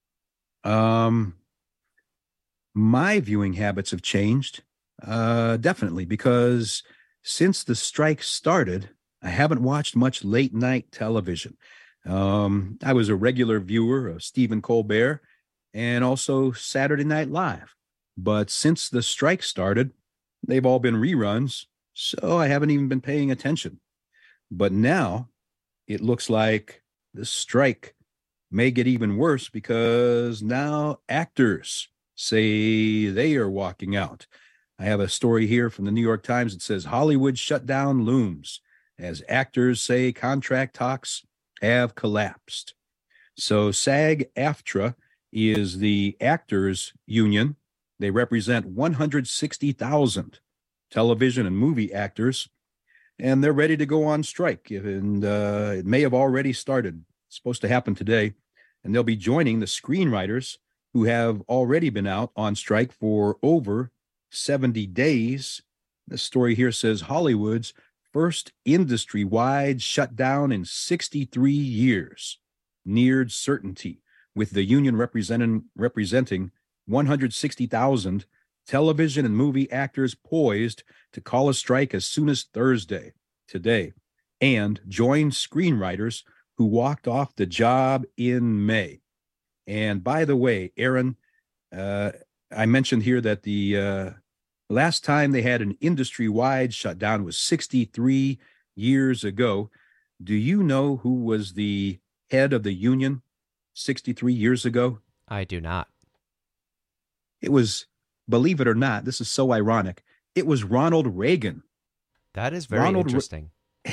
My viewing habits have changed, definitely, because since the strike started, I haven't watched much late night television. I was a regular viewer of Stephen Colbert and also Saturday Night Live. But since the strike started, they've all been reruns, so I haven't even been paying attention. But now it looks like the strike may get even worse because now actors say they are walking out. I have a story here from the New York Times that says Hollywood shutdown looms as actors say contract talks have collapsed. So SAG-AFTRA is the actors union. They represent 160,000 television and movie actors, and they're ready to go on strike. And it may have already started. It's supposed to happen today. And they'll be joining the screenwriters who have already been out on strike for over 70 days. The story here says Hollywood's first industry-wide shutdown in 63 years neared certainty, with the union representing 160,000 television and movie actors poised to call a strike as soon as Thursday, today, and join screenwriters who walked off the job in May. And by the way, Aaron, I mentioned here that the last time they had an industry-wide shutdown was 63 years ago. Do you know who was the head of the union 63 years ago? I do not. It was, believe it or not, this is so ironic, it was Ronald Reagan. That is very interesting.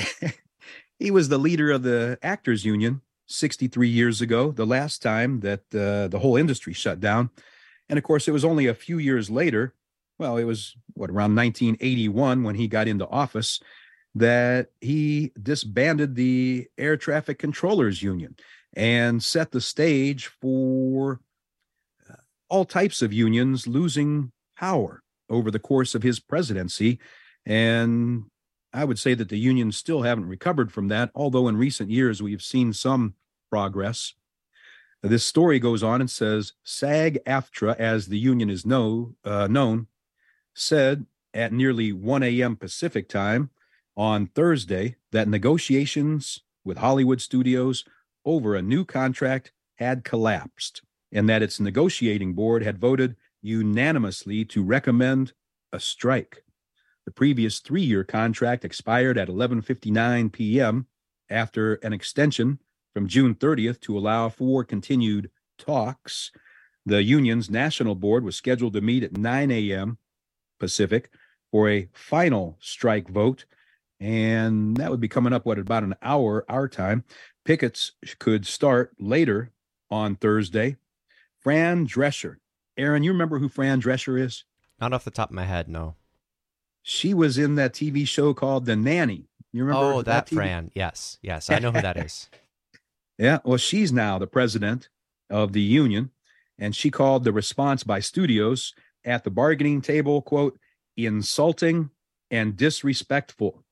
He was the leader of the actors union 63 years ago, the last time that the whole industry shut down. And of course, it was only a few years later, well, it was, around 1981 when he got into office, that he disbanded the Air Traffic Controllers Union and set the stage for all types of unions losing power over the course of his presidency. And I would say that the unions still haven't recovered from that, although in recent years we've seen some progress. This story goes on and says SAG-AFTRA, as the union is known, said at nearly 1 a.m. Pacific time on Thursday that negotiations with Hollywood studios over a new contract had collapsed and that its negotiating board had voted unanimously to recommend a strike. The previous 3-year contract expired at 11:59 p.m. after an extension from June 30th to allow for continued talks. The union's national board was scheduled to meet at 9 a.m. Pacific for a final strike vote, and that would be coming up, about an hour our time. Pickets could start later on Thursday. Fran Drescher. Aaron, you remember who Fran Drescher is? Not off the top of my head, no. She was in that TV show called The Nanny. You remember? Oh, that Fran. Yes. I know who that is. Yeah, well, she's now the president of the union, and she called the response by studios at the bargaining table, quote, insulting and disrespectful.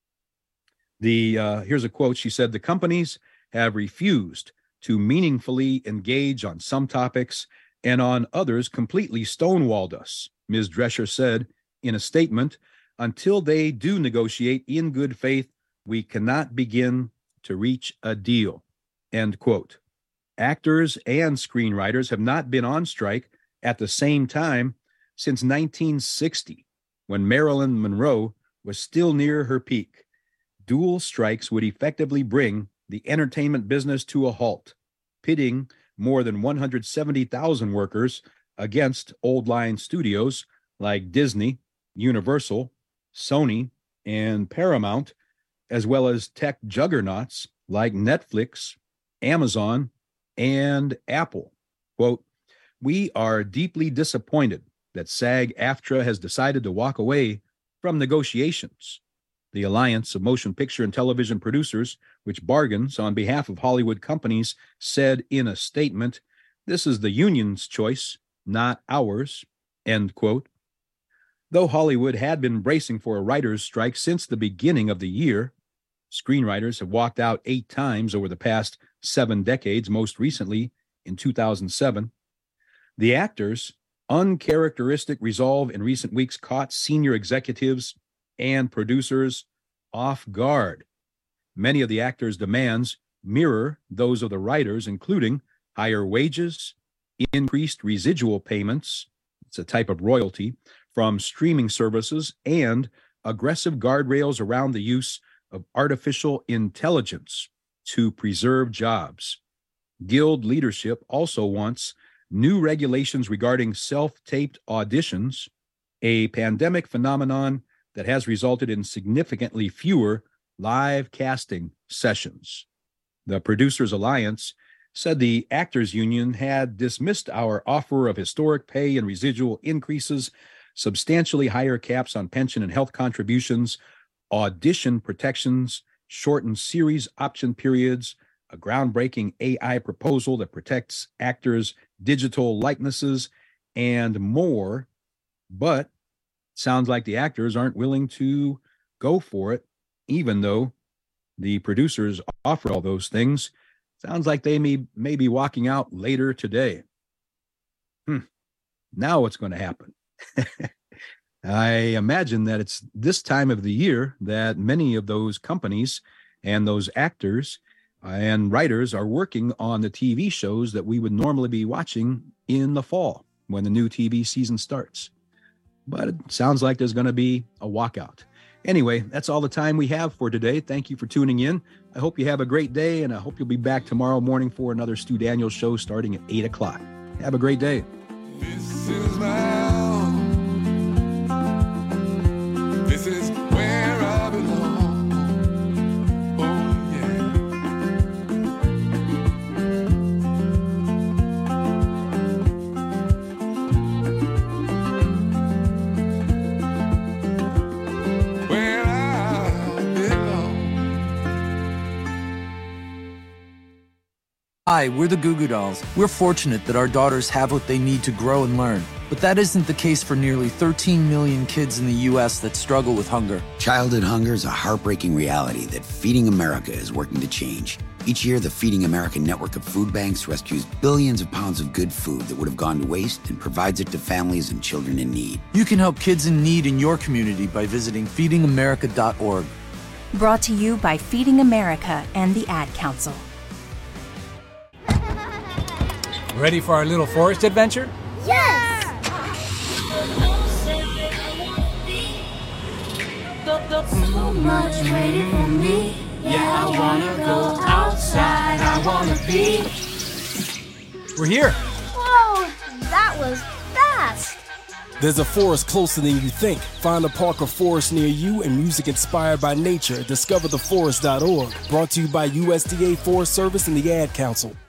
Here's a quote. She said, "The companies have refused to meaningfully engage on some topics and on others completely stonewalled us," Ms. Drescher said in a statement. "Until they do negotiate in good faith, we cannot begin to reach a deal," end quote. Actors and screenwriters have not been on strike at the same time since 1960, when Marilyn Monroe was still near her peak. Dual strikes would effectively bring the entertainment business to a halt, pitting more than 170,000 workers against old line studios like Disney, Universal, Sony, and Paramount, as well as tech juggernauts like Netflix, Amazon, and Apple. Quote, "We are deeply disappointed that SAG-AFTRA has decided to walk away from negotiations." The Alliance of Motion Picture and Television Producers, which bargains on behalf of Hollywood companies, said in a statement, "This is the union's choice, not ours," end quote. Though Hollywood had been bracing for a writer's strike since the beginning of the year, screenwriters have walked out 8 times over the past 7 decades, most recently in 2007. The actors' uncharacteristic resolve in recent weeks caught senior executives and producers off guard. Many of the actors' demands mirror those of the writers, including higher wages, increased residual payments, it's a type of royalty, from streaming services, and aggressive guardrails around the use of artificial intelligence to preserve jobs. Guild leadership also wants new regulations regarding self-taped auditions, a pandemic phenomenon that has resulted in significantly fewer live casting sessions. The Producers Alliance said the Actors Union had dismissed our offer of historic pay and residual increases, substantially higher caps on pension and health contributions, audition protections, shortened series option periods, a groundbreaking AI proposal that protects actors' digital likenesses, and more. But sounds like the actors aren't willing to go for it, even though the producers offer all those things. Sounds like they may be walking out later today. Now what's going to happen? I imagine that it's this time of the year that many of those companies and those actors and writers are working on the TV shows that we would normally be watching in the fall when the new TV season starts. But it sounds like there's going to be a walkout. Anyway, that's all the time we have for today. Thank you for tuning in. I hope you have a great day, and I hope you'll be back tomorrow morning for another Stu Daniels show starting at 8 o'clock. Have a great day. This is my home. This is where I belong. Oh, yeah. Where I belong. Hi, we're the Goo Goo Dolls. We're fortunate that our daughters have what they need to grow and learn. But that isn't the case for nearly 13 million kids in the U.S. that struggle with hunger. Childhood hunger is a heartbreaking reality that Feeding America is working to change. Each year, the Feeding America network of food banks rescues billions of pounds of good food that would have gone to waste and provides it to families and children in need. You can help kids in need in your community by visiting feedingamerica.org. Brought to you by Feeding America and the Ad Council. Ready for our little forest adventure? Yes! So much waiting for me. Yeah, I wanna go outside. I wanna be. We're here. Whoa, that was fast. There's a forest closer than you think. Find a park or forest near you and music inspired by nature. DiscoverTheForest.org. Brought to you by USDA Forest Service and the Ad Council.